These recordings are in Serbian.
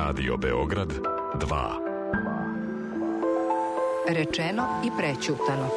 Radio Beograd 2. Rečeno i prećutano.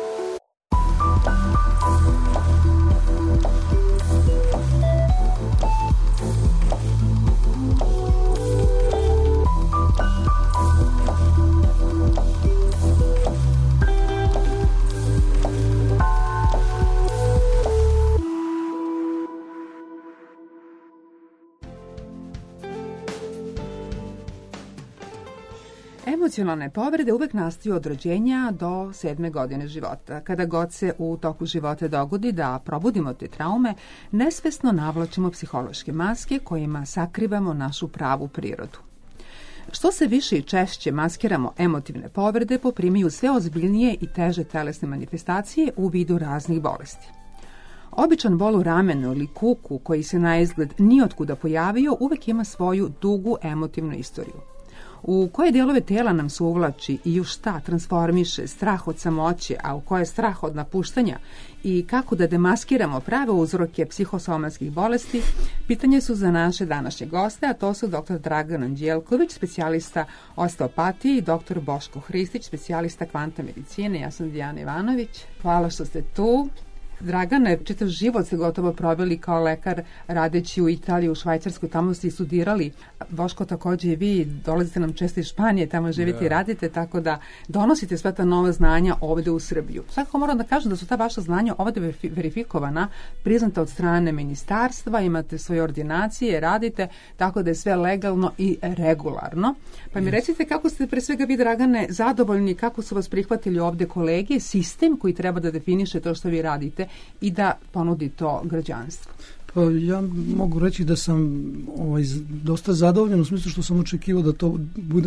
Emocionalne povrede uvek nastaju od rođenja do 7. godine života. Kada god se u toku života dogodi da probudimo te traume, nesvesno navlačimo psihološke maske kojima sakrivamo našu pravu prirodu. Što se više i češće maskiramo emotivne povrede, poprimaju sve ozbiljnije i teže telesne manifestacije u vidu raznih bolesti. Običan bol u ramenu ili kuku koji se na izgled nijotkuda pojavio uvek ima svoju dugu emotivnu istoriju. U koje dijelove tela nam se uvlači i u šta transformiše strah od samoće, a u koje strah od napuštanja i kako da demaskiramo prave uzroke psihosomatskih bolesti, pitanje su za naše današnje goste, a to su dr. Dragan Anđelković, specijalista osteopatije, i dr. Boško Hristić, specijalista kvantne medicine. Ja sam Dijana Ivanović. Hvala što ste tu. Dragane, čitav život ste gotovo proveli kao lekar radeći u Italiji, u Švajcarskoj, tamo ste i studirali. Boško, također i vi, dolazite nam često iz Španije, tamo živite i radite, tako da donosite sve ta nova znanja ovde u Srbiju. Svakako moram da kažem da su ta vaša znanja ovde verifikovana, priznata od strane ministarstva, imate svoje ordinacije, radite, tako da je sve legalno i regularno. Pa mi recite kako ste pre svega vi, Dragane, zadovoljni, kako su vas prihvatili ovde kolege, sistem koji treba da definiše to što vi radite i da ponudi to građanstvu. Pa ja mogu reći da sam dosta zadovoljan u smislu što sam očekivao da to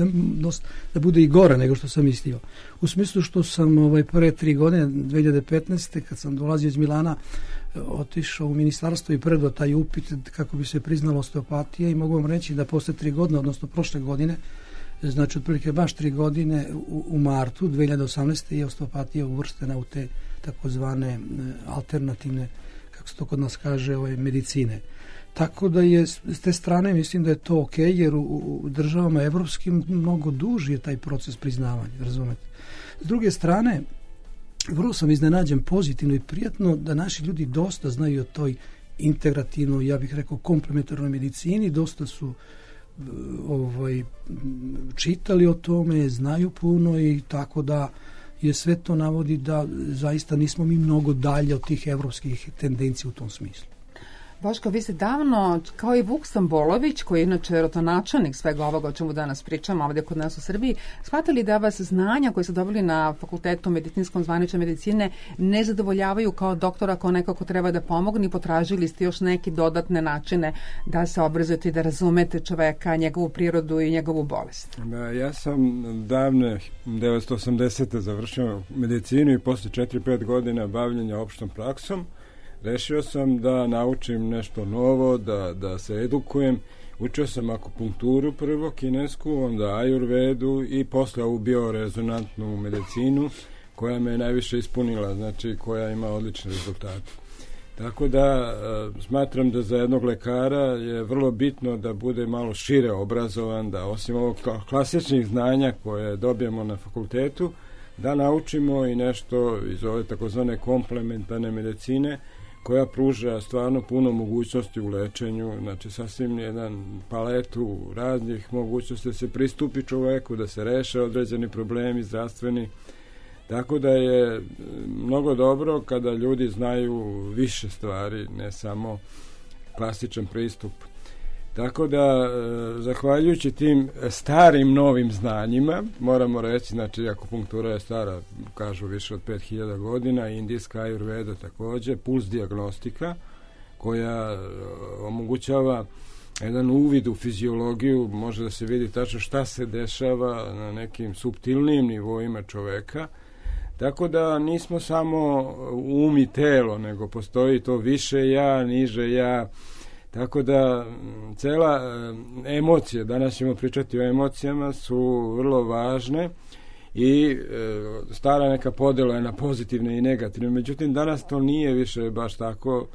bude i gore nego što sam mislio. U smislu što sam pre 3 godine, 2015. kad sam dolazio iz Milana, otišao u ministarstvo i predao taj upit kako bi se priznala osteopatija i mogu vam reći da posle 3 godine, odnosno prošle godine, znači otprilike baš 3 godine, u martu 2018. je osteopatija uvrštena u te takozvane alternativne, kako se to kod nas kaže, medicine. Tako da je s te strane mislim da je to ok, jer u državama evropskim mnogo duži je taj proces priznavanja, razumete. S druge strane, vrlo sam iznenađen pozitivno i prijatno da naši ljudi dosta znaju o toj integrativnoj, ja bih rekao, komplementarnoj medicini, dosta su čitali o tome, znaju puno i tako da je sve to navodi da zaista nismo mi mnogo dalje od tih evropskih tendencija u tom smislu. Boško, vi ste davno, kao i Vuk Stambolović, koji je inače rotonačelnik svega ovoga o čemu danas pričamo ovdje kod nas u Srbiji, shvatili da vas znanja koje ste dobili na fakultetu medicinskom zvanične medicine ne zadovoljavaju kao doktora, kao neko ko treba da pomogne, i potražili ste još neke dodatne načine da se obrazujete i da razumete čoveka, njegovu prirodu i njegovu bolest. Da, ja sam davne 1980. završio medicinu i posle 4-5 godina bavljenja opštom praksom rešio sam da naučim nešto novo, da se edukujem. Učio sam akupunkturu prvo, kinesku, onda ajurvedu i posle ovu biorezonantnu medicinu koja me najviše ispunila, znači koja ima odlične rezultate. Tako da smatram da za jednog lekara je vrlo bitno da bude malo šire obrazovan, da osim ovog klasičnih znanja koje dobijemo na fakultetu, da naučimo i nešto iz ove takozvane komplementarne medicine, koja pruža stvarno puno mogućnosti u lečenju, znači sasvim jedan paletu raznih mogućnosti da se pristupi čoveku, da se reše određeni problemi zdravstveni. Tako da je mnogo dobro kada ljudi znaju više stvari, ne samo klasičan pristup. Tako da, zahvaljujući tim starim novim znanjima, moramo reći, znači akupunktura je stara, kažu, više od 5000 godina, indijska ajurveda također, puls dijagnostika, koja omogućava jedan uvid u fiziologiju, može da se vidi tačno šta se dešava na nekim suptilnijim nivoima čoveka. Tako da nismo samo um i telo, nego postoji to više ja, niže ja. Tako da cela emocije, danas ćemo pričati o emocijama, su vrlo važne i stara neka podela je na pozitivne i negativne. Međutim, danas to nije više baš tako,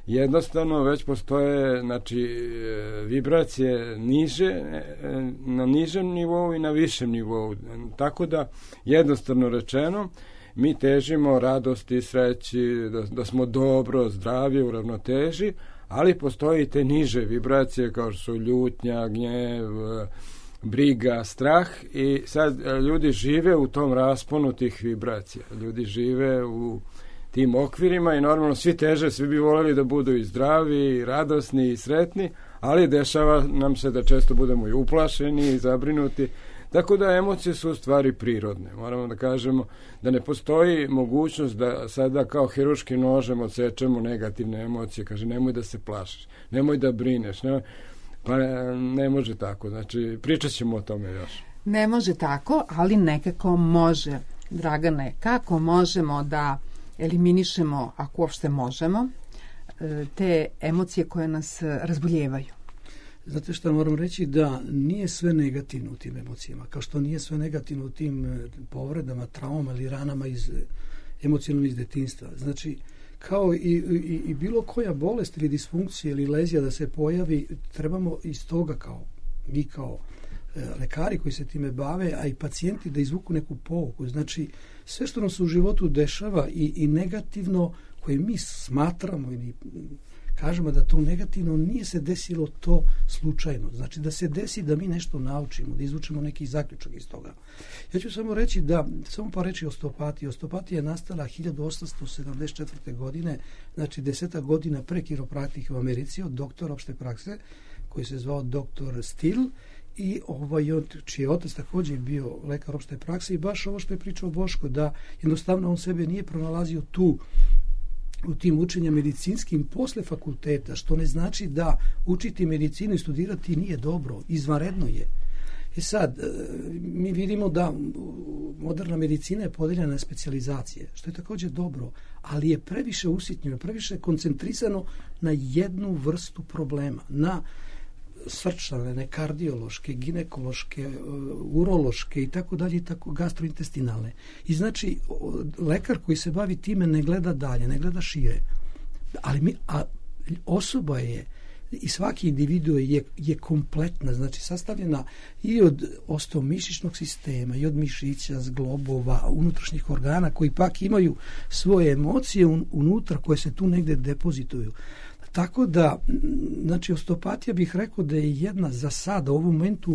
jednostavno već postoje, znači, vibracije niže, na nižem nivou i na višem nivou. Tako da, jednostavno rečeno, mi težimo radosti, sreći, da smo dobro, zdravlje, u ravnoteži, ali postoji i te niže vibracije kao što su ljutnja, gnjev, briga, strah, i sad ljudi žive u tom rasponu tih vibracija. Ljudi žive u tim okvirima i normalno svi teže, svi bi voljeli da budu i zdravi, i radosni, i sretni, ali dešava nam se da često budemo i uplašeni i zabrinuti. Tako da emocije su u stvari prirodne. Moramo da kažemo da ne postoji mogućnost da sada kao hirurškim nožem odsečemo negativne emocije. Kaže, nemoj da se plašiš, nemoj da brineš. Pa ne može tako. Znači, pričat ćemo o tome još. Ne može tako, ali nekako može. Dragane, kako možemo da eliminišemo, ako uopšte možemo, te emocije koje nas razboljevaju? Znate što moram reći, da nije sve negativno u tim emocijama, kao što nije sve negativno u tim povredama, traumama ili ranama emocionalno iz detinjstva. Znači, kao i bilo koja bolest ili disfunkcija ili lezija da se pojavi, trebamo iz toga mi kao lekari koji se time bave, a i pacijenti da izvuku neku pouku. Znači, sve što nam se u životu dešava i negativno koje mi smatramo ili kažemo da to negativno, nije se desilo to slučajno. Znači da se desi da mi nešto naučimo, da izvučemo neki zaključak iz toga. Ja ću samo reći samo par reći o osteopatiji. Osteopatija je nastala 1874. godine, znači 10 godina pre kiropraktike u Americi, od doktora opšte prakse, koji se zvao doktor Still, i čiji je otac također bio lekar opšte prakse, i baš ovo što je pričao Boško, da jednostavno on sebe nije pronalazio u tim učenja medicinskim posle fakulteta, što ne znači da učiti medicinu i studirati nije dobro, izvanredno je. Sad, mi vidimo da moderna medicina je podeljena na specijalizacije, što je također dobro, ali je previše usitnjeno, previše koncentrisano na jednu vrstu problema, na srčane, kardiološke, ginekološke, urološke i tako dalje, i tako gastrointestinalne. I znači, lekar koji se bavi time ne gleda dalje, ne gleda šire. A osoba je, i svaki individu je kompletna, znači sastavljena i od osteomišićnog sistema, i od mišića, zglobova, unutrašnjih organa koji pak imaju svoje emocije unutra koje se tu negde depozituju. Tako da, znači, osteopatija bih rekao da je jedna za sada u ovom momentu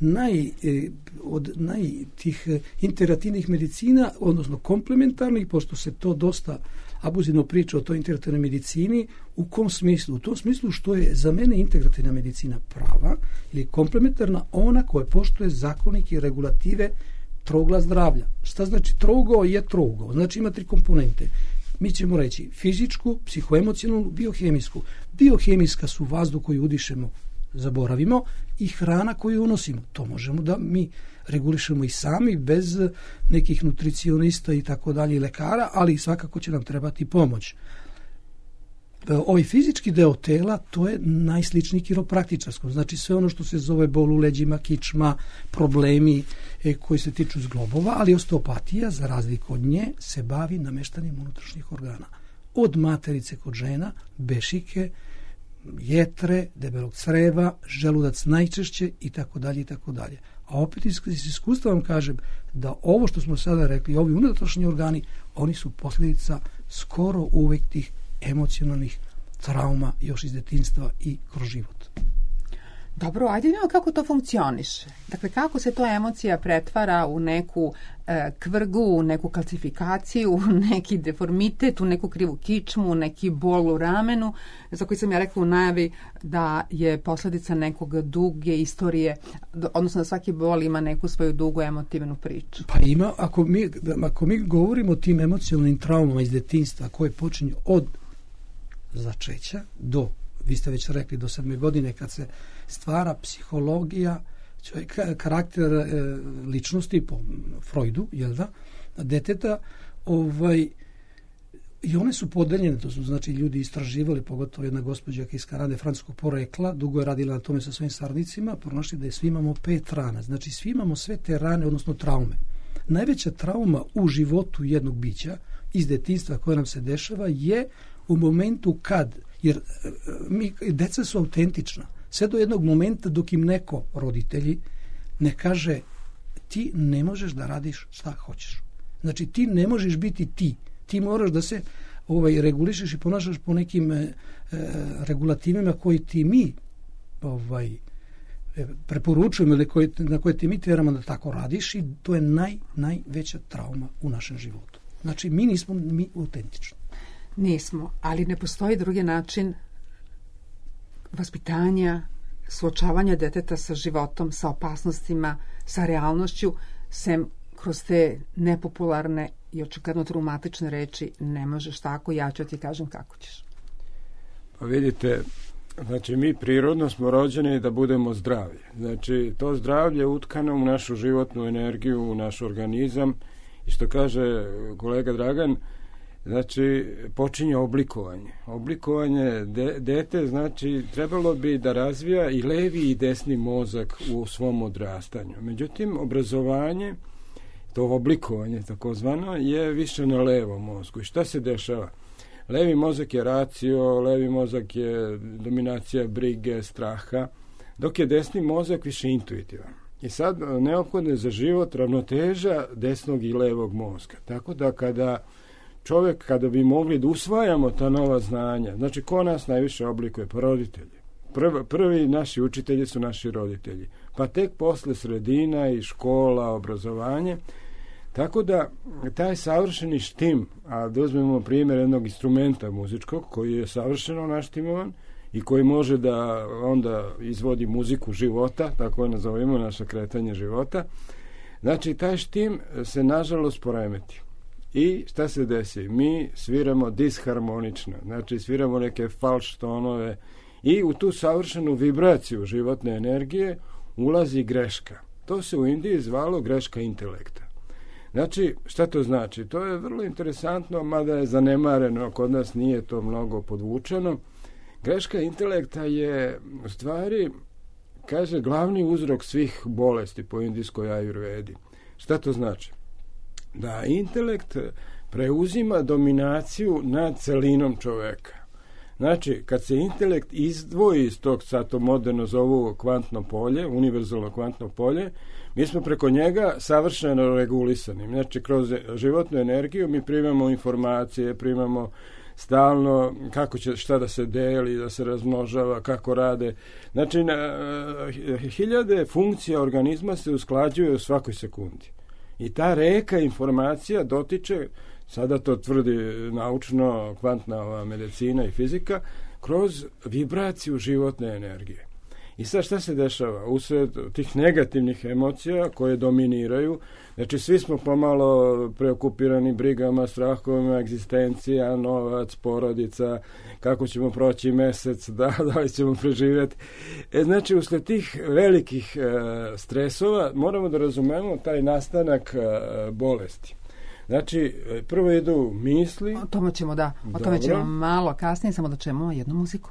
od tih integrativnih medicina, odnosno komplementarnih, pošto se to dosta abuzivno priča o toj integrativnoj medicini. U kom smislu? U tom smislu što je za mene integrativna medicina prava ili komplementarna, ona koja poštuje zakonike i regulative trougla zdravlja. Šta znači trougao? Je trougao. Znači ima 3 komponente. Mi ćemo reći fizičku, psihoemocionalnu, biohemijsku. Biohemijska su vazduh koji udišemo, zaboravimo, i hrana koju unosimo. To možemo da mi regulišemo i sami, bez nekih nutricionista i tako dalje, i lekara, ali svakako će nam trebati pomoć. Ovaj fizički deo tela, to je najsličniji kiropraktičarskom. Znači sve ono što se zove bol u leđima, kičma, problemi koji se tiču zglobova, ali osteopatija, za razliku od nje, se bavi nameštanjem unutrašnjih organa. Od materice kod žena, bešike, jetre, debelog creva, želudac najčešće i tako dalje i tako dalje. A opet iz iskustva vam kažem da ovo što smo sada rekli, ovi unutrašnji organi, oni su posljedica skoro uvek tih emocionalnih trauma još iz detinjstva i kroz život. Dobro, ajde vidimo kako to funkcioniše. Dakle, kako se to emocija pretvara u neku kvrgu, u neku kalcifikaciju, u neki deformitet, u neku krivu kičmu, u neki bol u ramenu, za koji sam ja rekla u najavi da je posljedica nekog duge istorije, odnosno da svaki bol ima neku svoju dugu emotivnu priču. Pa ima, ako mi govorimo o tim emocionalnim traumama iz detinjstva koje počinju od začeća do, vi ste već rekli, do 7. godine, kad se stvara psihologija, karakter ličnosti po Freudu, jel da, deteta, i one su podeljene, to su znači ljudi istraživali, pogotovo jedna gospođa iz Kanade, francuskog porekla, dugo je radila na tome sa svojim saradnicima, pronašli da svi imamo 5 rana, znači svi imamo sve te rane, odnosno traume. Najveća trauma u životu jednog bića iz detinjstva koja nam se dešava je u momentu kad Jer deca su autentična. Sve do jednog momenta dok im neko, roditelji, ne kaže ti ne možeš da radiš šta hoćeš. Znači ti ne možeš biti ti. Ti moraš da se regulišeš i ponašaš po nekim regulativima koji ti mi preporučujemo ili na koje ti mi tjeramo da tako radiš i to je najveća trauma u našem životu. Znači mi nismo autentični. Nismo, ali ne postoji drugi način vaspitanja, suočavanja deteta sa životom, sa opasnostima, sa realnošću, sem kroz te nepopularne i očigledno traumatične reči ne možeš tako, ja ću ti kažem kako ćeš. Pa vidite, znači mi prirodno smo rođeni da budemo zdravi. Znači to zdravlje je utkano u našu životnu energiju, u naš organizam i što kaže kolega Dragan, znači počinje oblikovanje. Oblikovanje dete, znači trebalo bi da razvija i levi i desni mozak u svom odrastanju. Međutim, obrazovanje, to oblikovanje takozvano, je više na levom mozgu. I šta se dešava? Levi mozak je racio, levi mozak je dominacija brige, straha, dok je desni mozak više intuitivan. I sad neophodno je za život ravnoteža desnog i levog mozga. Tako da kada bi mogli da usvajamo ta nova znanja, znači ko nas najviše oblikuje? Pa roditelji. Prvi naši učitelji su naši roditelji. Pa tek posle sredina i škola, obrazovanje. Tako da taj savršeni štim, a da uzmemo primjer jednog instrumenta muzičkog koji je savršeno naštimovan i koji može da onda izvodi muziku života, tako je nazovimo naše kretanje života, znači taj štim se nažalost poremeti. I šta se desi? Mi sviramo disharmonično, znači sviramo neke falš tonove i u tu savršenu vibraciju životne energije ulazi greška. To se u Indiji zvalo greška intelekta. Znači, šta to znači? To je vrlo interesantno, mada je zanemareno, kod nas nije to mnogo podvučeno. Greška intelekta je u stvari, kaže, glavni uzrok svih bolesti po indijskoj ajurvedi. Šta to znači? Da intelekt preuzima dominaciju nad celinom čoveka. Znači, kad se intelekt izdvoji iz tog, sad to moderno zovu kvantno polje, univerzalno kvantno polje, mi smo preko njega savršeno regulisani. Znači, kroz životnu energiju mi primamo informacije, primamo stalno kako će šta da se deli, da se razmnožava, kako rade. Znači, hiljade funkcija organizma se usklađuju u svakoj sekundi. I ta reka informacija dotiče, sada to tvrdi naučno kvantna medicina i fizika, kroz vibraciju životne energije. I sad šta se dešava? Usred tih negativnih emocija koje dominiraju, znači svi smo pomalo preokupirani brigama, strahovima, egzistencija, novac, porodica, kako ćemo proći mesec, da li ćemo preživjeti. Znači, usled tih velikih stresova moramo da razumemo taj nastanak bolesti. Znači, prvo idu misli. O tome ćemo malo kasnije, samo da čujemo jednu muziku.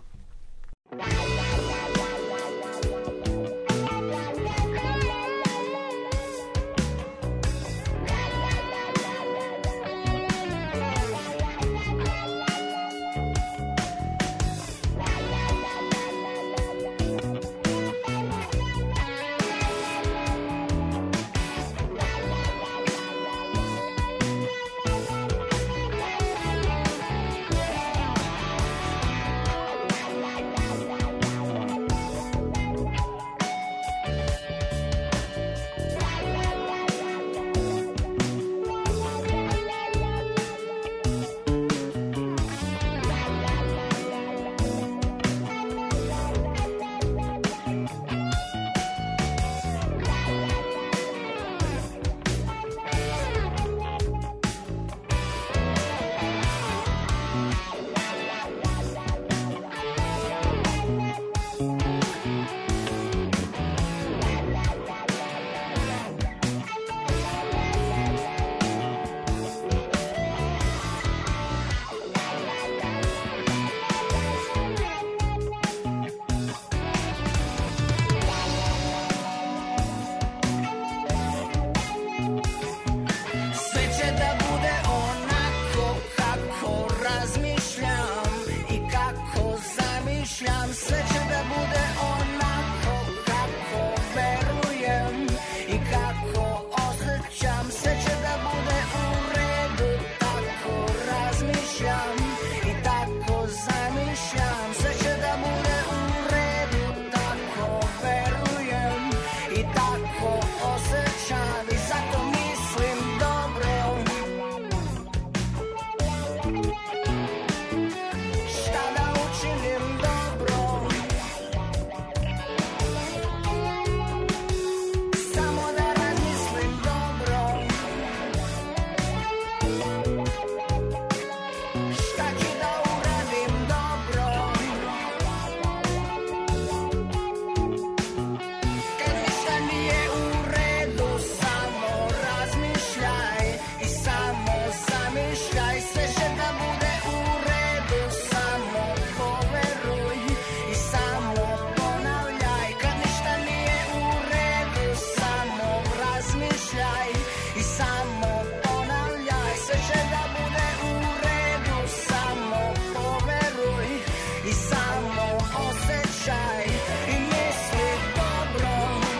zamišljaj, sve će da bude u redu, samo poveruj i samo ponavljaj, kad ništa nije u redu, samo razmišljaj i samo ponavljaj, sve će da bude u redu, samo poveruj i samo osjećaj i misli dobro.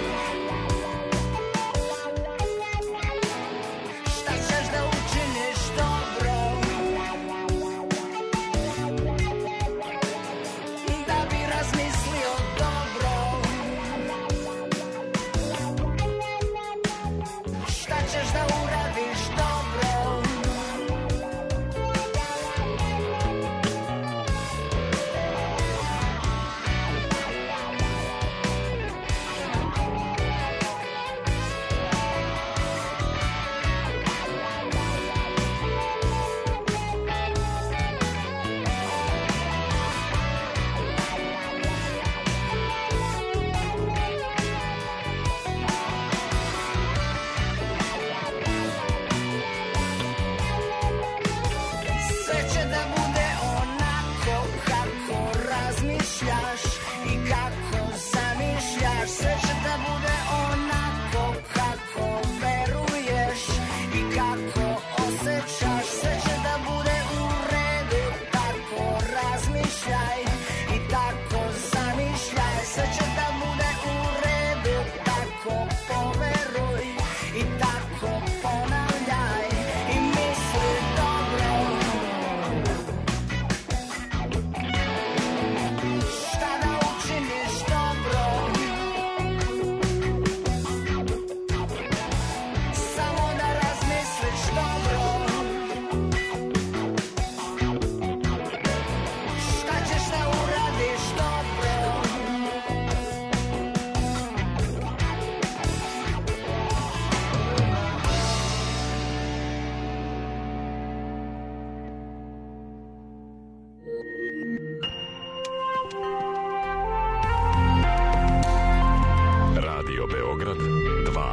Šta ćeš da učiniš dobro, da bi razmislio dobro. Šta ćeš da uradiš dobro, sve će da bude onako kako razmišljaš i kako zamišljaš, sve će da bude onako kako veruješ i kako osjećaš, sve će da bude u redu, tako razmišljaj i tako zamišljaj, sve će da bude u redu, tako poveruj i tako ponavljaj i misli dobro. Šta da učiniš dobro, samo da razmisliš dobro. Šta ćeš da uradiš dobro, Radio Beograd 2.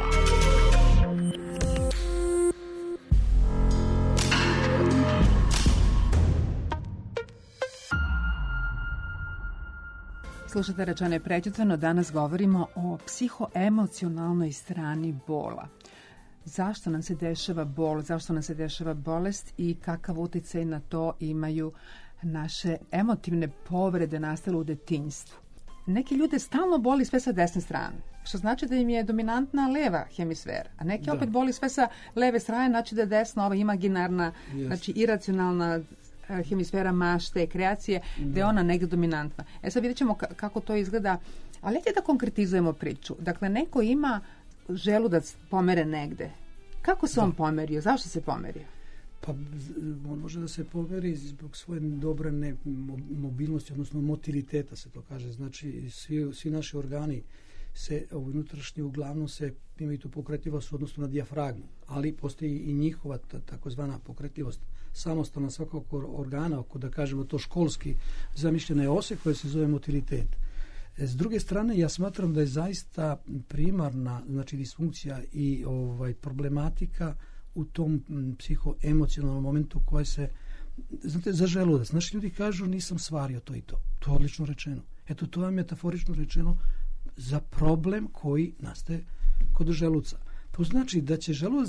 Slušate Rečeno i prećutano, danas govorimo o psihoemocionalnoj strani bola. Zašto nam se dešava bol, zašto nam se dešava bolest i kakav utjecaj na to imaju naše emotivne povrede nastale u detinjstvu. Neki ljude stalno boli sve sa desne strane, što znači da im je dominantna leva hemisfera, a neki opet boli sve sa leve strane, znači da je desna, ova imaginarna, znači iracionalna hemisfera mašte, kreacije, da je ona negdje dominantna. Sad vidjet ćemo kako to izgleda, ali ajde da konkretizujemo priču. Dakle, neko ima želudac pomere negde. Kako se on pomerio? Zašto se pomerio? Pa on može da se pomeri zbog svoje dobre mobilnosti, odnosno motiliteta se to kaže. Znači, svi naši organi se unutrašnji uglavnom se imaju tu pokretljivost odnosno na dijafragmu, ali postoji i njihova takozvana pokretljivost samostalna svakog organa, ako da kažemo to školski zamišljena je ose koja se zove motilitet. S druge strane, ja smatram da je zaista primarna, znači disfunkcija i problematika u tom psihoemocionalnom momentu koje se, znate, za želudac. Naši ljudi kažu nisam svario to i to. To je odlično rečeno. Eto, to je metaforično rečeno za problem koji nastaje kod želuca. To znači da će želudac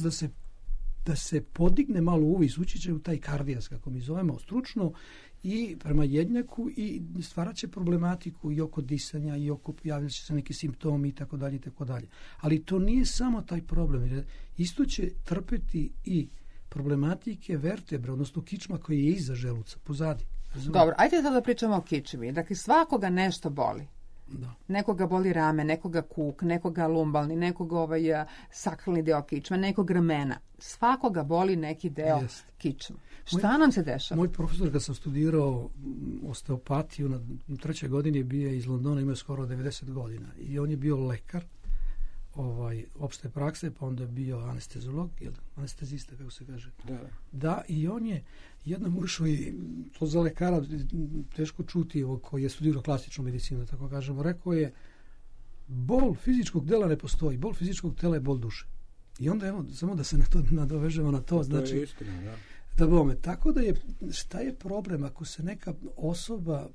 da se podigne malo uvis, ući će u taj kardijas, kako mi zovemo stručno, i prema jednjaku i stvarat će problematiku i oko disanja i oko javljat će se neki simptomi i tako dalje i tako dalje. Ali to nije samo taj problem, jer isto će trpeti i problematike vertebre, odnosno kičma koji je iza želuca, pozadi. Dobro, ajde sada da pričamo o kičmi. Dakle, svakoga nešto boli. Da. Nekoga boli rame, nekoga kuk, nekoga lumbalni, nekoga sakralni deo kičme, nekog ramena. Svakoga boli neki deo kičme. Šta nam se dešava? Moj profesor, kad sam studirao osteopatiju na 3. godini, bio iz Londona, imao skoro 90 godina. I on je bio lekar opšte prakse, pa onda je bio anestezolog, anestezista, kako se kaže. Da, i on je jednom ušao, i to za lekara teško čuti, koji je studirao klasičnu medicinu, tako kažemo, rekao je, bol fizičkog tela ne postoji, bol fizičkog tela je bol duše. I onda, evo, samo da se na to nadovežemo na to, znači, to je istina, da. Da bome, tako da je, šta je problem ako se neka osoba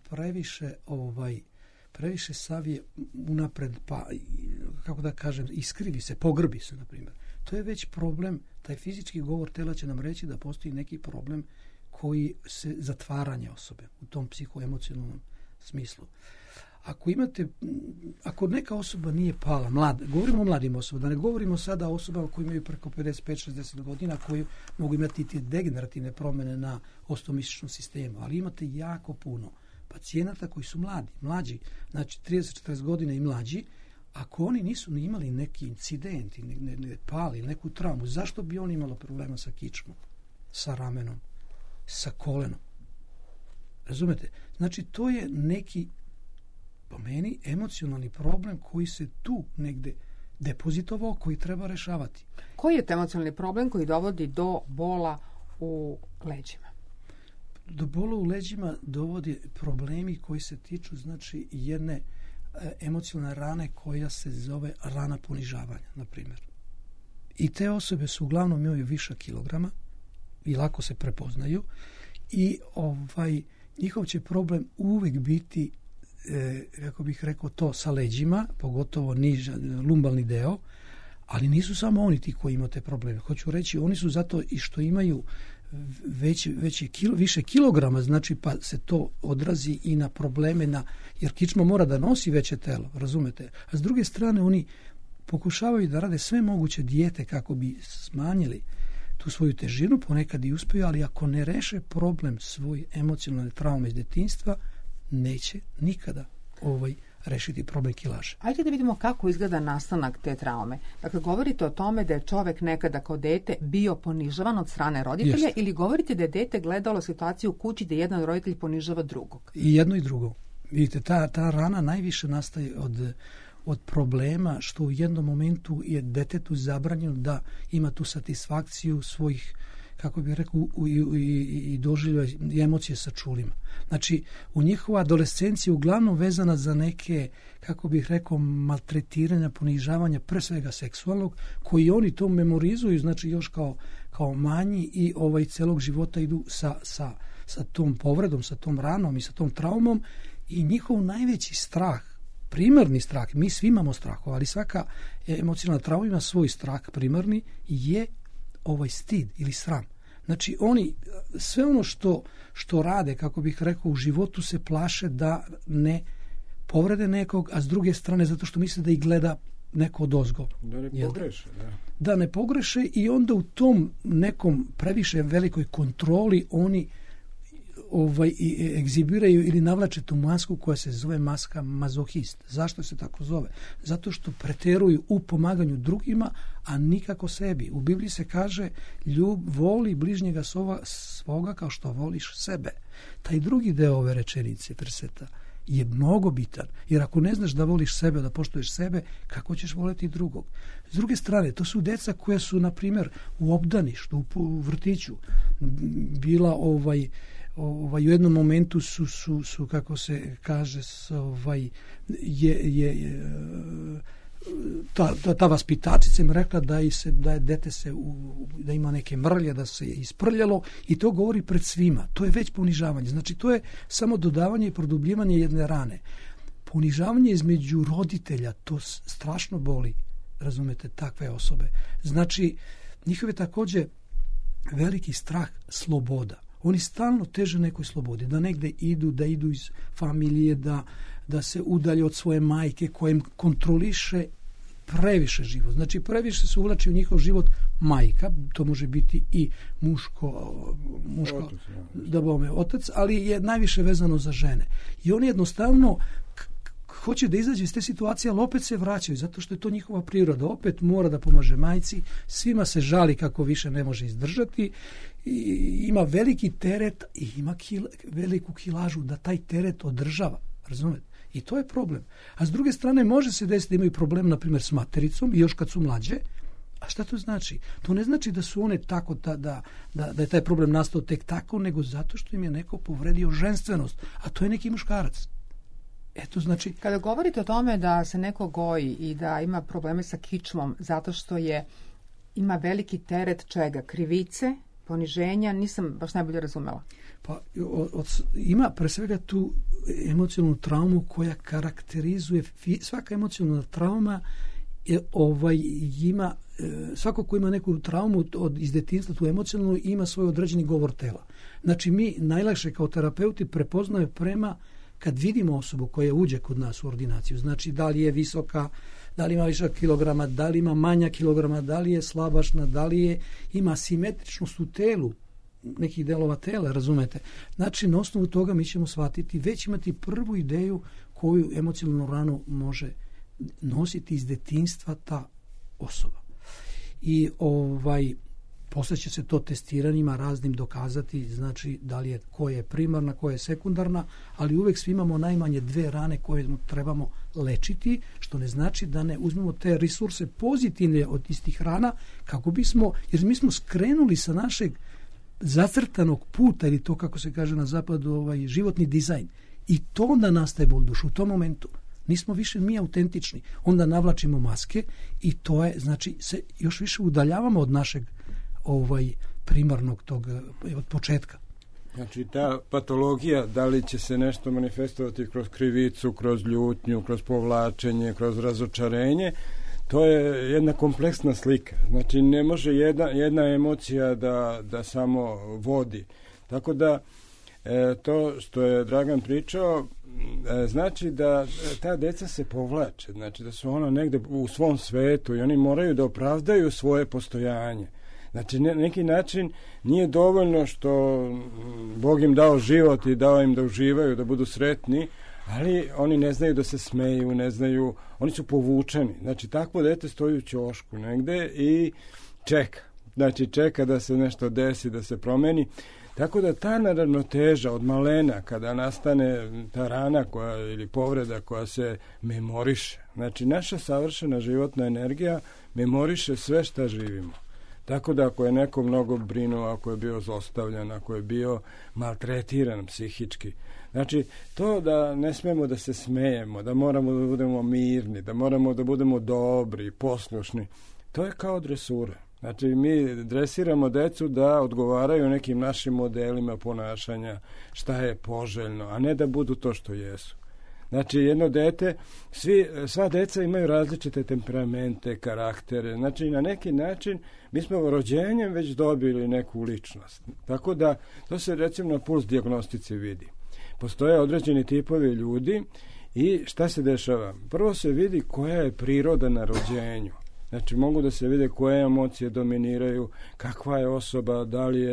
previše savije unapred, pa, kako da kažem, iskrivi se, pogrbi se, na primjer. To je već problem, taj fizički govor tela će nam reći da postoji neki problem koji se zatvaranje osobe u tom psihoemocionalnom smislu. Ako neka osoba nije pala, govorimo o mladim osobama, da ne govorimo sada o osobama koji imaju preko 55-60 godina, koji mogu imati te degenerativne promjene na ostomišičnom sistemu, ali imate jako puno pacijenata koji su mlađi, znači 30-40 godina i mlađi, ako oni nisu ni imali neki incident, ne pali, neku traumu, zašto bi oni imali problema sa kičmom, sa ramenom, sa kolenom? Razumete? Znači, to je neki, po meni, emocionalni problem koji se tu negde depozitovao, koji treba rešavati. Koji je to emocionalni problem koji dovodi do bola u leđima? Do bola u leđima dovodi problemi koji se tiču, znači, jedne emocionalne rane koja se zove rana ponižavanja, na primjer. I te osobe su uglavnom imaju viša kilograma i lako se prepoznaju i njihov će problem uvijek biti, kako bih rekao, to sa leđima, pogotovo niža, lumbalni deo, ali nisu samo oni ti koji imaju te probleme. Hoću reći, oni su zato i što imaju više kilograma, znači pa se to odrazi i na probleme, jer kičma mora da nosi veće telo, razumete? A s druge strane oni pokušavaju da rade sve moguće dijete kako bi smanjili tu svoju težinu, ponekad i uspeju, ali ako ne reše problem svoje emocionalne traume iz detinjstva, neće nikada rešiti problem kilaže. Ajde da vidimo kako izgleda nastanak te traume. Dakle, govorite o tome da je čovek nekada kao dete bio ponižavan od strane roditelja. Jest. Ili govorite da je dete gledalo situaciju u kući da jedan roditelj ponižava drugog? I jedno i drugo. Vidite, ta rana najviše nastaje od problema što u jednom momentu je detetu zabranjeno da ima tu satisfakciju svojih, kako bih rekao, i doživlja i emocije sa čulima. Znači, u njihova adolescencija uglavnom vezana za neke, kako bih rekao, maltretiranja, ponižavanja, pre svega seksualnog, koji oni to memorizuju, znači još kao manji i celog života idu sa tom povredom, sa tom ranom i sa tom traumom i njihov najveći strah, primarni strah, mi svi imamo strahova, ali svaka emocionalna trauma ima svoj strah primarni, je stid ili sram. Znači, oni sve ono što rade, kako bih rekao, u životu se plaše da ne povrede nekog, a s druge strane zato što misle da ih gleda neko odozgo. Da ne pogreše. Da ne pogreše i onda u tom nekom previše velikoj kontroli oni egzibiraju ili navlače tu masku koja se zove maska mazohist. Zašto se tako zove? Zato što preteruju u pomaganju drugima, a nikako sebi. U Bibliji se kaže voli bližnjega svoga kao što voliš sebe. Taj drugi deo ove rečenice Trseta je mnogo bitan, jer ako ne znaš da voliš sebe, da poštuješ sebe, kako ćeš voliti drugog? S druge strane, to su deca koja su, na primjer, u obdaništu, u vrtiću, bila u jednom momentu su kako se kaže, ta vaspitačica im rekla da je dete da ima neke mrlje, da se je isprljalo i to govori pred svima. To je već ponižavanje. Znači, to je samo dodavanje i produbljivanje jedne rane. Ponižavanje između roditelja, to strašno boli, razumete, takve osobe. Znači, njihov je također veliki strah sloboda. Oni stalno teže nekoj slobodi, da negde da idu iz familije, da se udalje od svoje majke koja im kontroliše previše život. Znači, previše se uvlači u njihov život majka, to može biti i muško otac, ali je najviše vezano za žene. I oni jednostavno hoće da izađe iz te situacije, ali opet se vraćaju, zato što je to njihova priroda. Opet mora da pomaže majci, svima se žali kako više ne može izdržati, i ima veliki teret i ima veliku kilažu da taj teret održava. Razumete? I to je problem. A s druge strane može se desiti da imaju problem, na primjer, s matericom i još kad su mlađe. A šta to znači? To ne znači da su one tako, da je taj problem nastao tek tako, nego zato što im je neko povredio ženstvenost. A to je neki muškarac. Eto, znači... Kada govorite o tome da se neko goji i da ima probleme sa kičmom zato što ima veliki teret čega? Krivice, poniženja, nisam baš najbolje razumela. Pa ima pre svega tu emocionalnu traumu koja karakterizuje, svaka emocionalna trauma ima, svako ko ima neku traumu iz detinjstva, tu emocionalnu, ima svoj određeni govor tela. Znači mi najlakše kao terapeuti prepoznaju prema kad vidimo osobu koja uđe kod nas u ordinaciju, znači da li je visoka, da li ima više kilograma, da li ima manja kilograma, da li je slabašna, da li ima simetričnost u telu, nekih delova tela, razumete. Znači, na osnovu toga mi ćemo shvatiti, već imati prvu ideju koju emocionalnu ranu može nositi iz detinjstva ta osoba. I posle će se to testiranjima raznim dokazati, znači da li je koja je primarna, koja je sekundarna, ali uvek svi imamo najmanje 2 rane koje trebamo lečiti, što ne znači da ne uzmemo te resurse pozitivne od istih rana, kako bismo, jer mi smo skrenuli sa našeg zacrtanog puta, ili to kako se kaže na zapadu, životni dizajn. I to onda nastaje bol dušu u tom momentu. Nismo više mi autentični. Onda navlačimo maske i to je, znači, se još više udaljavamo od našeg primarnog tog od početka. Znači ta patologija, da li će se nešto manifestovati kroz krivicu, kroz ljutnju, kroz povlačenje, kroz razočarenje, to je jedna kompleksna slika. Znači ne može jedna emocija da samo vodi. Tako da to što je Dragan pričao, znači da ta deca se povlače, znači da su ona negde u svom svetu i oni moraju da opravdaju svoje postojanje. Znači, neki način nije dovoljno što Bog im dao život i dao im da uživaju, da budu sretni, ali oni ne znaju da se smeju, ne znaju, oni su povučeni. Znači, takvo dete stoji u ćošku negde i čeka. Znači, čeka da se nešto desi, da se promeni. Tako da ta neravnoteža od malena, kada nastane ta rana ili povreda koja se memoriše, znači, naša savršena životna energija memoriše sve šta živimo. Tako da ako je neko mnogo brinuo, ako je bio zostavljan, ako je bio maltretiran psihički, znači to da ne smemo da se smejemo, da moramo da budemo mirni, da moramo da budemo dobri, poslušni, to je kao dresura. Znači mi dresiramo decu da odgovaraju nekim našim modelima ponašanja, šta je poželjno, a ne da budu to što jesu. Znači, jedno dete, sva deca imaju različite temperamente, karaktere. Znači, na neki način mi smo rođenjem već dobili neku ličnost. Tako da, to se recimo na puls dijagnostici vidi. Postoje određeni tipovi ljudi i šta se dešava? Prvo se vidi koja je priroda na rođenju. Znači, mogu da se vide koje emocije dominiraju, kakva je osoba, da li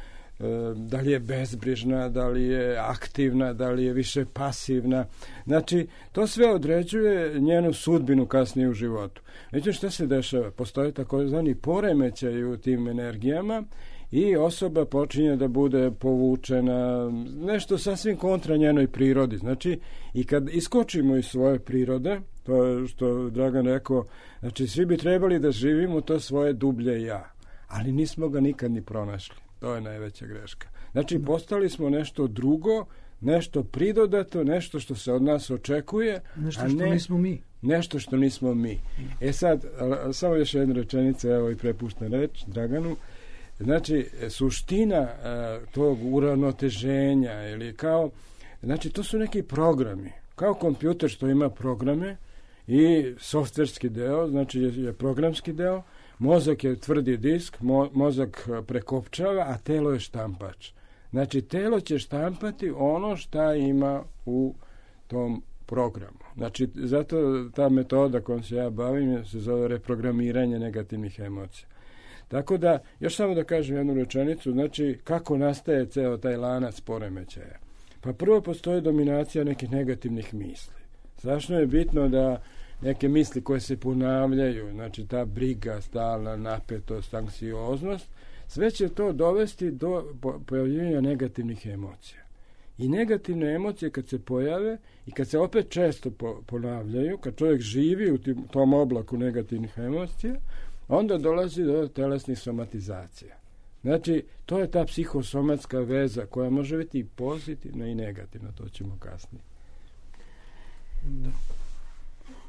je bezbrižna, da li je aktivna, da li je više pasivna. Znači, to sve određuje njenu sudbinu kasnije u životu. Međutim, šta se dešava? Postoje takozvani poremećaj u tim energijama i osoba počinje da bude povučena, nešto sasvim kontra njenoj prirodi. Znači, i kad iskočimo iz svoje prirode, to je što Dragan rekao, znači, svi bi trebali da živimo to svoje dublje ja, ali nismo ga nikad ni pronašli. To je najveća greška. Znači, postali smo nešto drugo, nešto pridodato, nešto što se od nas očekuje, nešto što nismo mi. Nešto što nismo mi. Sad, samo još jedna rečenica, evo i prepuštam reč Draganu. Znači, suština tog uravnoteženja ili kao, znači, to su neki programi. Kao kompjuter što ima programe i softverski deo, znači je programski deo, mozak je tvrdi disk, mozak prekopčava, a telo je štampač. Znači, telo će štampati ono šta ima u tom programu. Znači, zato ta metoda kojom se ja bavim se zove reprogramiranje negativnih emocija. Tako da, još samo da kažem jednu rečenicu, znači, kako nastaje ceo taj lanac poremećaja. Pa prvo postoji dominacija nekih negativnih misli. Strašno je bitno da neke misli koje se ponavljaju, znači ta briga, stalna napetost, anksioznost, sve će to dovesti do pojavljivanja negativnih emocija. I negativne emocije kad se pojave i kad se opet često ponavljaju, kad čovjek živi u tom oblaku negativnih emocija, onda dolazi do telesnih somatizacija. Znači, to je ta psihosomatska veza koja može biti i pozitivna i negativna, to ćemo kasnije. Da.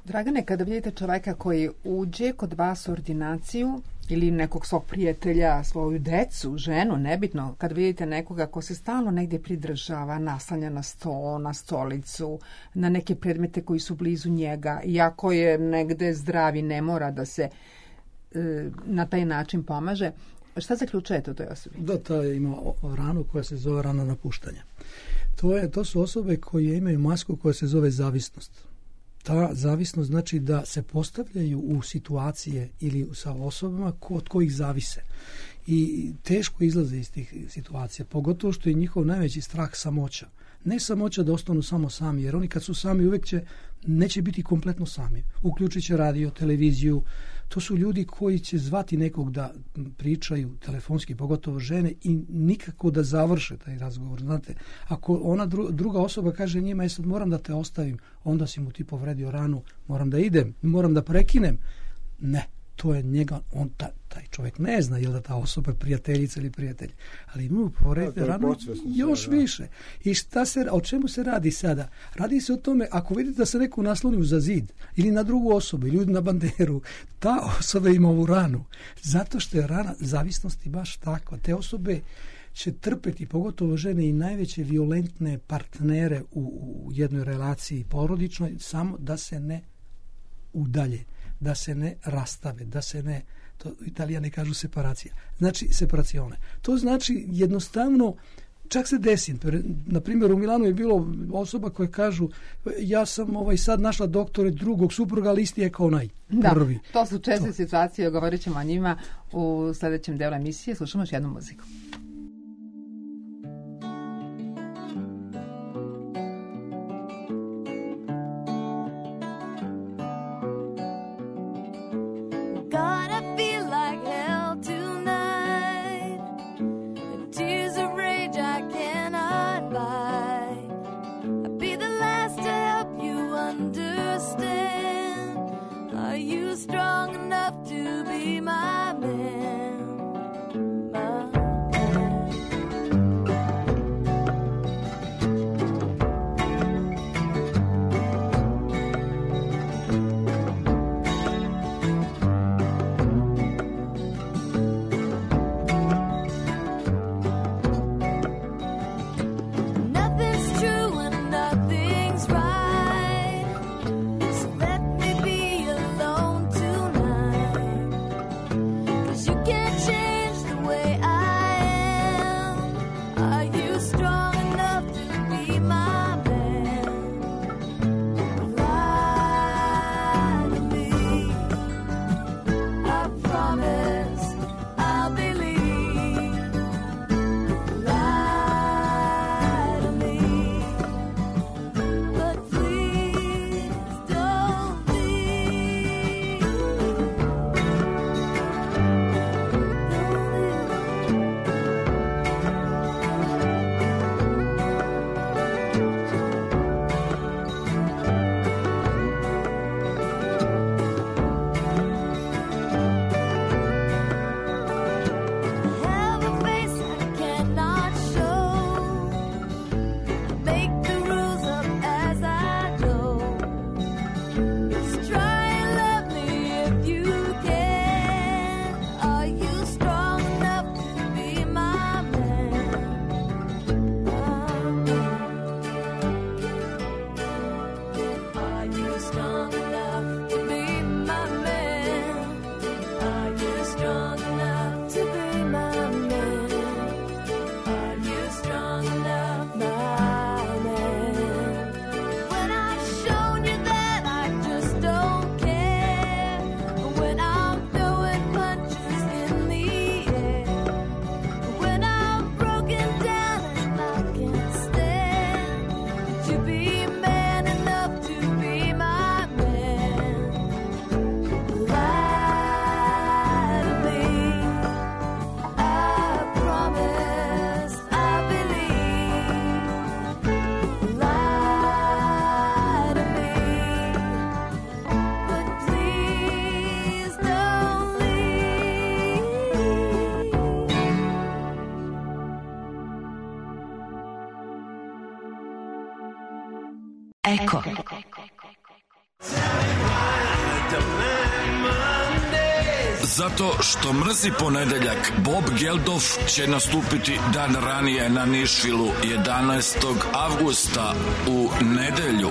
Dragane, kada vidite čoveka koji uđe kod vas u ordinaciju ili nekog svog prijatelja, svoju decu, ženu, nebitno, kad vidite nekoga ko se stalno negdje pridržava, naslanja na sto, na stolicu, na neke predmete koji su blizu njega, iako je negde zdravi, ne mora da se na taj način pomaže, šta zaključujete u toj osobi? Da, ta ima ranu koja se zove rana napuštanja. To su osobe koje imaju masku koja se zove zavisnost. Ta zavisnost znači da se postavljaju u situacije ili sa osobama od kojih zavise. I teško izlaze iz tih situacija, pogotovo što je njihov najveći strah samoća. Ne samoća da ostanu samo sami, jer oni kad su sami uvijek neće biti kompletno sami. Uključit će radio, televiziju. To su ljudi koji će zvati nekog da pričaju telefonski, pogotovo žene, i nikako da završe taj razgovor. Znate, ako ona druga osoba kaže njima, sad moram da te ostavim, onda si mu ti povredio ranu, moram da idem, moram da prekinem. Ne, to je njega, taj čovjek ne zna je li da ta osoba je prijateljica ili prijatelj, ali mu povredio ranu još više. I o čemu se radi sada? Radi se o tome, ako vidite da se neko nasloni za zid ili na drugu osobu, ili na banderu, ta osoba ima ovu ranu. Zato što je rana zavisnosti baš takva. Te osobe će trpeti, pogotovo žene, i najveće violentne partnere u jednoj relaciji porodičnoj, samo da se ne udalje, da se ne rastave, da se ne, to Italijani kažu separacija, znači separacione. To znači jednostavno, čak se desi, na primjer u Milanu je bilo osoba koje kažu, ja sam sad našla doktore drugog supruga, ali isti je kao prvi. Da, to su česte situacije, govorit ćemo o njima u sljedećem delu emisije. Slušamo još jednu muziku. Eko. Zato što mrzi ponedeljak, Bob Geldof će nastupiti dan ranije na Nišvilu 11. avgusta u nedelju.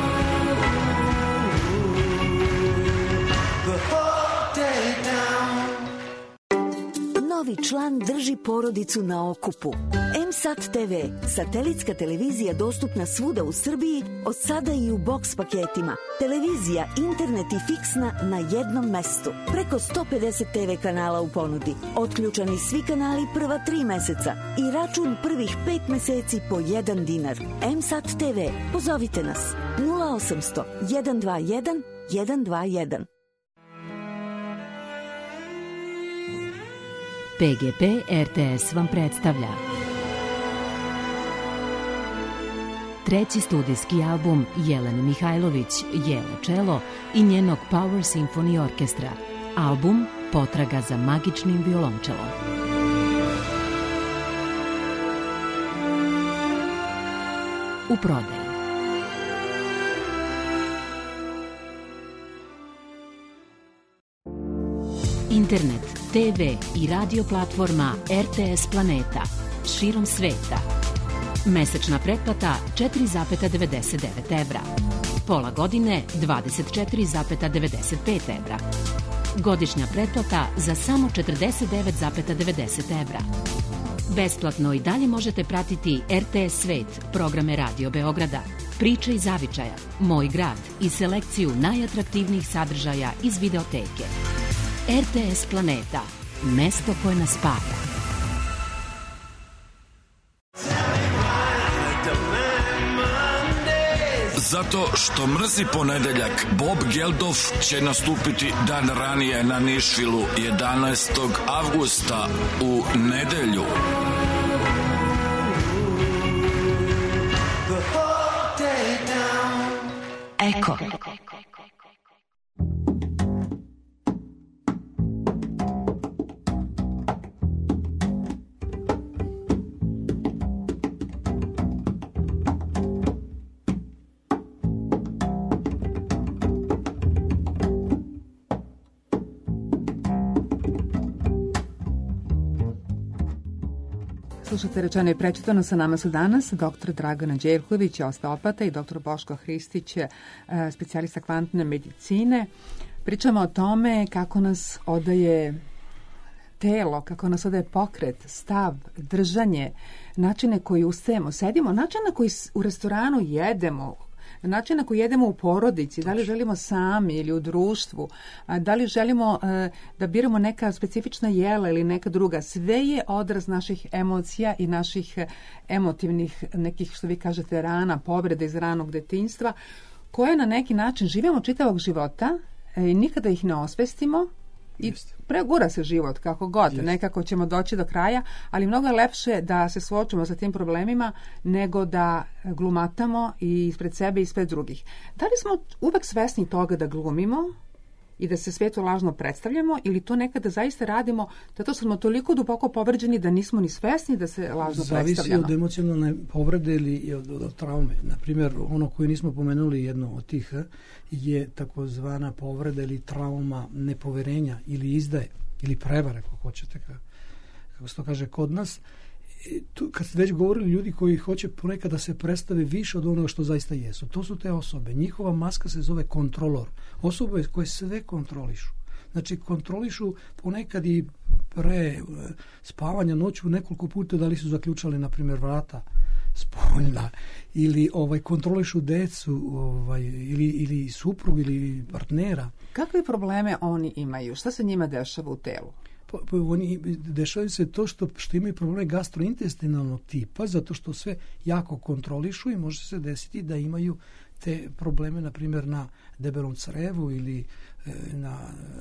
Novi član drži porodicu na okupu. M-Sat TV, satelitska televizija dostupna svuda u Srbiji, od sada i u box paketima. Televizija, internet i fiksna na jednom mestu. Preko 150 TV kanala u ponudi. Otključani svi kanali prva 3 meseca i račun prvih 5 meseci po 1 dinar. M-Sat TV, pozovite nas 0800 121 121. PGP RTS vam predstavlja treći studijski album Jelene Mihajlović, Jele Čelo i njenog Power Symphony Orkestra. Album Potraga za magičnim violončelom. U prodaji. Internet, TV i radio platforma RTS Planeta širom sveta. Mesečna pretplata 4,99 evra. Pola godine 24,95 evra. Godišnja pretplata za samo 49,90 evra. Besplatno i dalje možete pratiti RTS Svet, programe Radio Beograda, Priče iz Zavičaja, Moj grad i selekciju najatraktivnijih sadržaja iz videoteke. RTS Planeta, mesto koje nas spaja. Zato što mrzi ponedeljak, Bob Geldof će nastupiti dan ranije na Nišvilu 11. avgusta u nedelju. Eko. Slušate Rečeno i prečitano, sa nama su danas dr. Dragana Đeljković, osteopata, i dr. Boško Hristić, specijalista kvantne medicine. Pričamo o tome kako nas odaje telo, kako nas odaje pokret, stav, držanje, načine koji ustajemo, sedimo, način na koji u restoranu jedemo, način na koji jedemo u porodici, da li želimo sami ili u društvu, da li želimo da biramo neka specifična jela ili neka druga. Sve je odraz naših emocija i naših emotivnih nekih, što vi kažete, rana, povrede iz ranog detinjstva, koje na neki način živimo čitavog života i nikada ih ne osvestimo. I pregura se život kako god, nekako ćemo doći do kraja, ali mnogo je lepše da se suočimo sa tim problemima nego da glumatamo i ispred sebe i ispred drugih. Da li smo uvek svesni toga da glumimo i da se svetu lažno predstavljamo, ili to nekada zaista radimo zato smo toliko duboko povređeni da nismo ni svesni da se lažno predstavljamo? Zavisi od emocionalne povrede ili od traume. Naprimjer, ono koje nismo pomenuli, jedno od tih je takozvana povreda ili trauma nepoverenja ili izdaje ili prevare, ako hoćete, kako se to kaže kod nas. Tu, kad ste već govorili, ljudi koji hoće ponekad da se predstave više od onoga što zaista jesu, to su te osobe. Njihova maska se zove kontrolor. Osobe koje sve kontrolišu. Znači, kontrolišu ponekad i pre spavanja noću nekoliko puta da li su zaključali, na primjer, vrata spoljna, ili kontrolišu decu, ili suprug ili partnera. Kakve probleme oni imaju? Šta se njima dešava u telu? Oni dešavaju se to što imaju probleme gastrointestinalnog tipa, zato što sve jako kontrolišu i može se desiti da imaju te probleme, na primjer, na debelom crevu ili na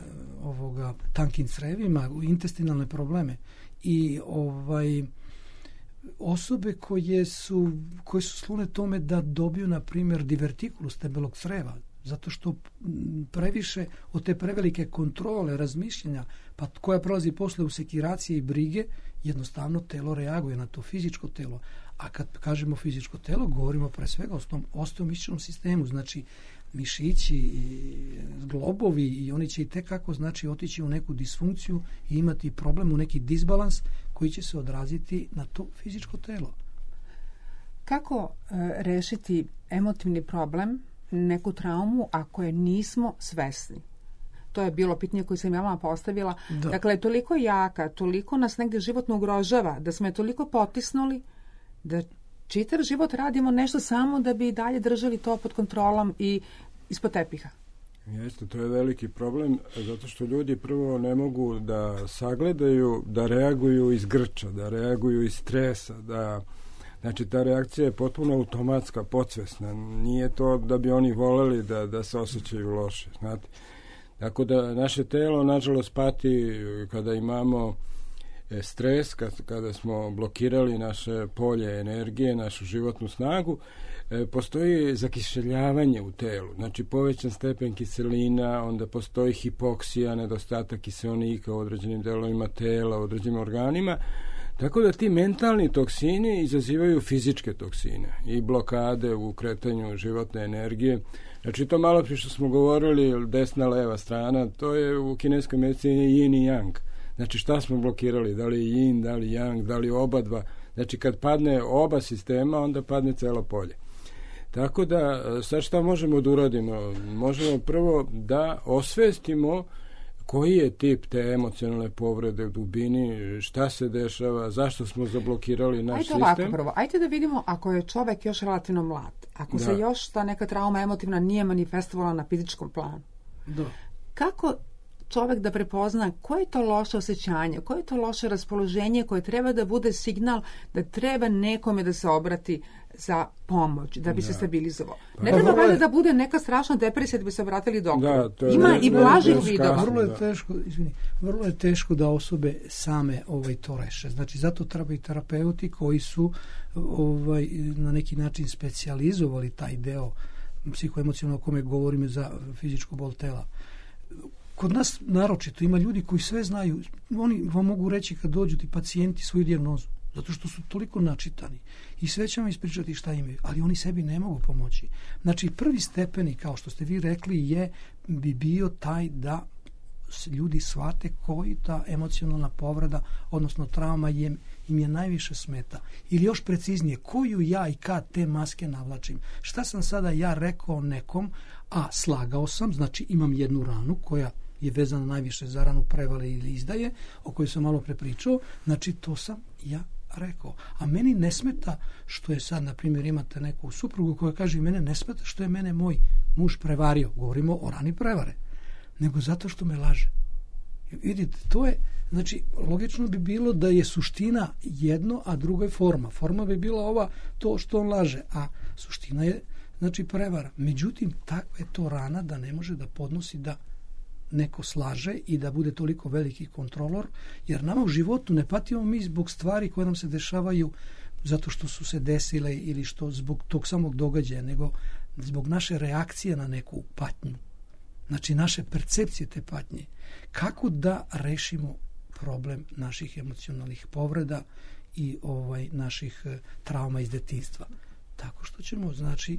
tankim crevima, intestinalne probleme. I osobe koje su sklone tome da dobiju, na primjer, divertikulus debelog creva, zato što previše od te prevelike kontrole, razmišljanja, pa koja prolazi posle usekiracije i brige, jednostavno telo reaguje na to, fizičko telo. A kad kažemo fizičko telo, govorimo pre svega o osteomišićnom sistemu, znači mišići i zglobovi i oni će i tekako znači otići u neku disfunkciju i imati problem, u neki disbalans koji će se odraziti na to fizičko telo. Kako rešiti emotivni problem, neku traumu, ako je nismo svesni? To je bilo pitanje koje sam ja vama postavila. Da. Dakle, je toliko jaka, toliko nas negdje životno ugrožava, da smo je toliko potisnuli da čitav život radimo nešto samo da bi dalje držali to pod kontrolom i ispod tepiha. Jeste, to je veliki problem, zato što ljudi prvo ne mogu da sagledaju, da reaguju iz grča, da reaguju iz stresa, znači ta reakcija je potpuno automatska, podsvesna. Nije to da bi oni voleli da se osjećaju loše, znate. Tako da naše telo, nažalost, pati kada imamo stres, kada smo blokirali naše polje energije, našu životnu snagu, postoji zakiseljavanje u telu, znači povećan stepen kiselina, onda postoji hipoksija, nedostatak kiseonika u određenim delovima tela, u određenim organima, tako da ti mentalni toksini izazivaju fizičke toksine i blokade u kretanju životne energije. Znači to malo prije što smo govorili, desna, leva strana, to je u kineskoj medicini yin i yang. Znači šta smo blokirali, da li yin, da li yang, da li oba dva. Znači kad padne oba sistema, onda padne celo polje. Tako da sad šta možemo da uradimo? Možemo prvo da osvestimo koji je tip te emocionalne povrede u dubini, šta se dešava, zašto smo zablokirali naš sistem. Ajde ovako prvo, ajde da vidimo ako je čovek još relativno mlad, ako se još ta neka trauma emotivna nije manifestovala na fizičkom planu. Da. Kako čovek da prepozna koje je to loše osjećanje, koje je to loše raspoloženje koje treba da bude signal da treba nekome da se obrati za pomoć, da bi se stabilizovao. Ne treba valjda da bude neka strašna depresija da bi se obratili doktoru. Ima i blažih vidova. Vrlo je teško da osobe same to reše. Znači, zato treba i terapeuti koji su na neki način specijalizovali taj deo psihoemocionalno o kome govorimo za fizičku bol tela. Kod nas naročito ima ljudi koji sve znaju, oni vam mogu reći kad dođu ti pacijenti svoju dijagnozu, zato što su toliko načitani i sve će vam ispričati šta imaju, ali oni sebi ne mogu pomoći. Znači prvi stepeni, kao što ste vi rekli, bi bio taj da ljudi shvate koji ta emocionalna povreda, odnosno trauma im je najviše smeta. Ili još preciznije, koju ja i kad te maske navlačim. Šta sam sada ja rekao nekom, a slagao sam, znači imam jednu ranu koja je vezana najviše za ranu prevale ili izdaje, o kojoj sam malo prepričao, znači to sam ja rekao. A meni ne smeta što je sad, na primjer, imate neku suprugu koja kaže mene ne smeta što je mene moj muž prevario. Govorimo o rani prevare. Nego zato što me laže. Vidite, to je, znači, logično bi bilo da je suština jedno, a drugo je forma. Forma bi bila to što on laže, a suština je, znači, prevara. Međutim, takva je to rana da ne može da podnosi da neko slaže i da bude toliko veliki kontrolor, jer nama u životu ne patimo mi zbog stvari koje nam se dešavaju zato što su se desile ili što zbog tog samog događaja, nego zbog naše reakcije na neku patnju. Znači, naše percepcije te patnje. Kako da rešimo problem naših emocionalnih povreda i naših trauma iz detinjstva? Tako što ćemo, znači,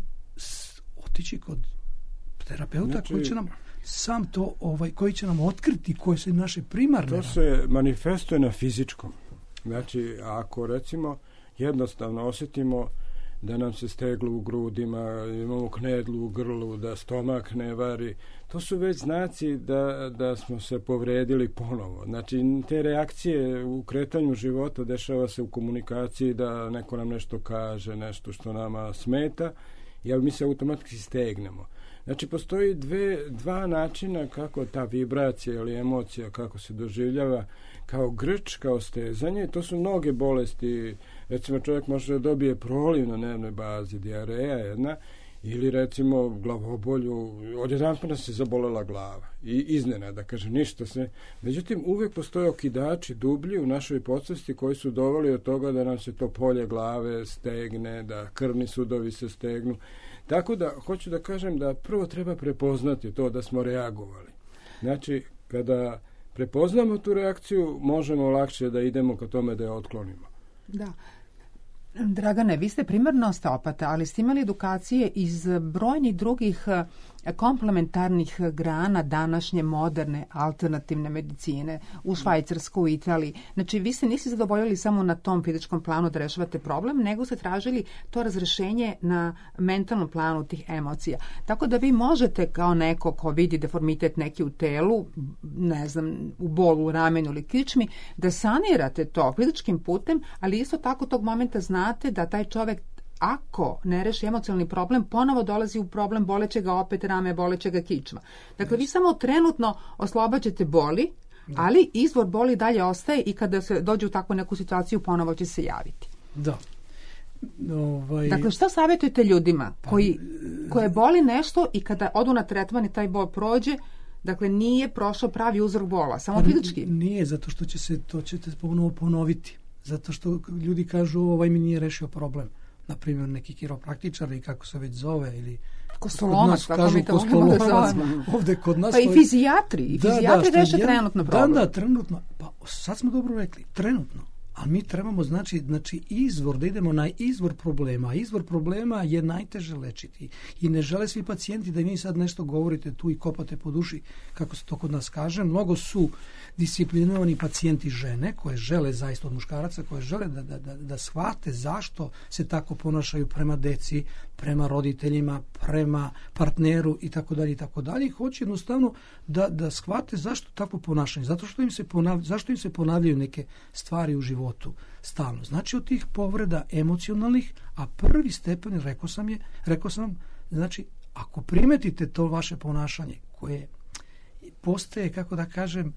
otići kod terapeuta koji će nam sam to, koji će nam otkriti koje su naše primarne. To se manifestuje na fizičkom. Znači, ako recimo jednostavno osjetimo da nam se steglo u grudima, imamo knedlu u grlu, da stomak ne vari, to su već znaci da smo se povredili ponovo. Znači, te reakcije u kretanju života dešava se u komunikaciji, da neko nam nešto kaže, nešto što nama smeta, jer mi se automatski stegnemo. Znači, postoji dva načina kako ta vibracija ili emocija, kako se doživljava, kao grč, kao stezanje. To su mnoge bolesti. Recimo, čovjek može da dobije proliv na dnevnoj bazi, dijareja jedna, ili recimo glavobolju, odjedanput nas se zabolela glava i iznenada, kaže, ništa se. Međutim, uvijek postoje okidači dublji u našoj podsvesti koji su doveli od toga da nam se to polje glave stegne, da krvni sudovi se stegnu. Tako da, hoću da kažem da prvo treba prepoznati to da smo reagovali. Znači, kada prepoznamo tu reakciju, možemo lakše da idemo ka tome da je otklonimo. Da. Dragane, vi ste primarno osteopata, ali ste imali edukacije iz brojnih drugih komplementarnih grana današnje moderne alternativne medicine u Švajcarskoj, u Italiji. Znači, vi se niste zadovoljili samo na tom fizičkom planu da rešavate problem, nego ste tražili to razrešenje na mentalnom planu tih emocija. Tako da vi možete kao neko ko vidi deformitet neki u telu, ne znam, u bolu, u ramenu ili kičmi, da sanirate to fizičkim putem, ali isto tako tog momenta znate da taj čovek, ako ne reši emocionalni problem, ponovo dolazi u problem boleće ga opet rame, boleće ga kičma. Dakle, vi samo trenutno oslobađate boli, ali izvor boli dalje ostaje i kada se dođe u takvu neku situaciju, ponovo će se javiti. Da. Dakle, šta savjetujete ljudima koje boli nešto i kada odu na tretman i taj bol prođe, dakle, nije prošao pravi uzrok bola, samo fizički? Nije, zato što to ćete ponovo ponoviti. Zato što ljudi kažu, ovaj mi nije rešio problem. Naprimjer, neki kiropraktičar i kako se već zove, ili kostolomac, kako mi to volimo da zovemo. Ovde kod nas... Pa i fizijatri reše trenutno problem. Da, trenutno. Pa sad smo dobro rekli, trenutno. Ali mi trebamo, znači izvor, da idemo na izvor problema. Izvor problema je najteže lečiti. I ne žele svi pacijenti da vi sad nešto govorite tu i kopate po duši, kako se to kod nas kaže. Mnogo su disciplinovani pacijenti žene, koje žele zaista od muškaraca, koje žele da shvate zašto se tako ponašaju prema deci, prema roditeljima, prema partneru i tako dalje. Hoće jednostavno da shvate zašto tako ponašanje. Zašto im se ponavljaju neke stvari u životu stalno. Znači, od tih povreda emocionalnih, a prvi stepen, rekao sam, znači, ako primetite to vaše ponašanje koje postaje, kako da kažem,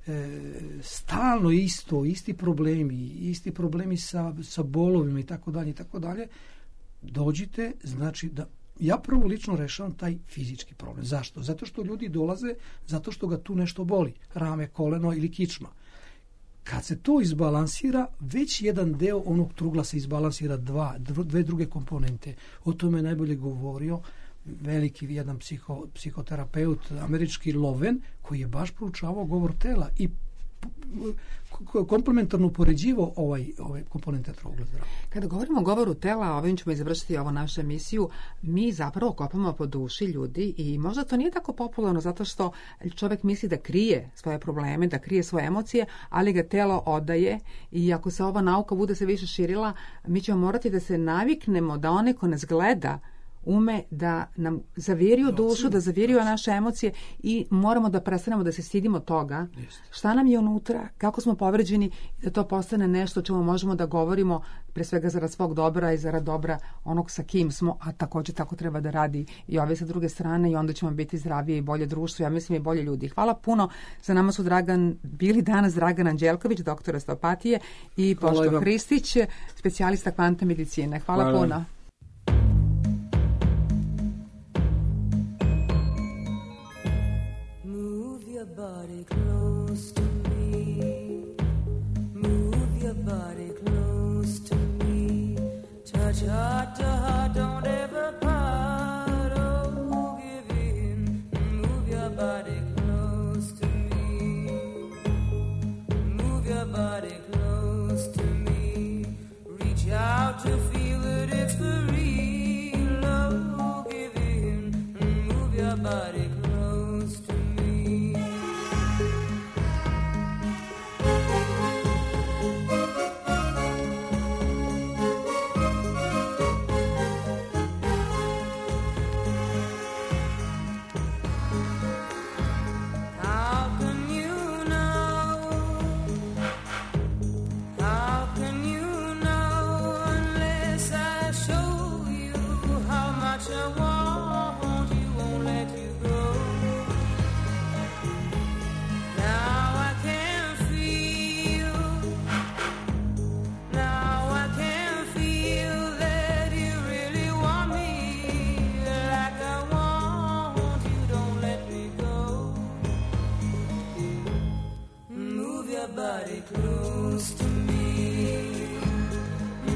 stalno isti problemi sa bolovima i tako dalje, dođite, znači da ja prvo lično rešavam taj fizički problem. Zašto? Zato što ljudi dolaze, zato što ga tu nešto boli, rame, koleno ili kičma. Kad se to izbalansira, već jedan deo onog trugla se izbalansira dve druge komponente. O tome je najbolje govorio veliki jedan psihoterapeut američki Loven, koji je baš proučavao govor tela i komplementarno upoređivao ove komponente trugla. Kada govorimo o govoru tela, ovim ćemo završiti ovu našu emisiju, mi zapravo kopamo po duši ljudi i možda to nije tako popularno zato što čovjek misli da krije svoje probleme, da krije svoje emocije, ali ga telo odaje i ako se ova nauka bude se više širila, mi ćemo morati da se naviknemo da onaj ko nas gleda ume da nam zaviriju dušu, da zaviriju naše emocije i moramo da prestanemo da se stidimo toga šta nam je unutra, kako smo povređeni, da to postane nešto o čemu možemo da govorimo pre svega zarad svog dobra i zarad dobra onog sa kim smo, a također tako treba da radi i ove sa druge strane i onda ćemo biti zdravije i bolje društvo, ja mislim i bolje ljudi. Hvala puno, za nama su bili danas Dragan Anđelković, doktor osteopatije i Boško Hristić, specijalista kvantne medicine. Hvala puno. Body close to me, move your body close to me, touch heart to heart, don't ever part, oh, give in, move your body close to me, move your body close to me, reach out to feel that it's for real, oh, give in, move your body close to me.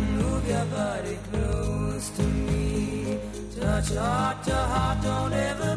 Touch heart to heart, don't ever